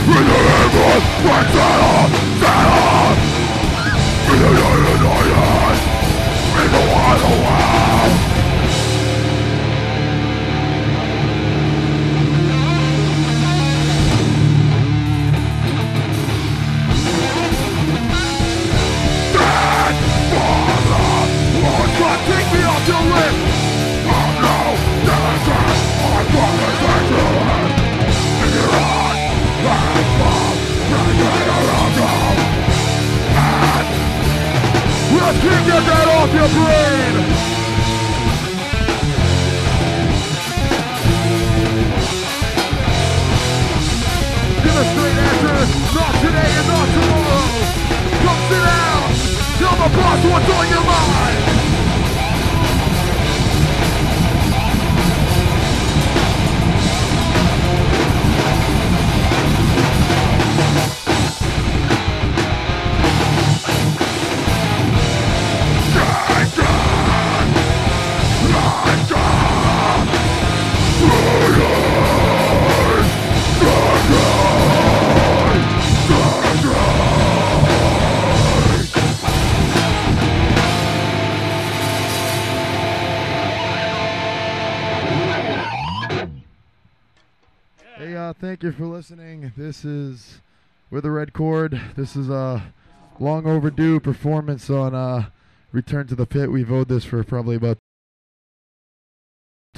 Get that off your brain! Give a straight answer, not today and not tomorrow. Come sit down, tell the boss what's on your mind. Thank you for listening. This is With a Red Chord. This is a long overdue performance on Return to the Pit. We've owed this for probably about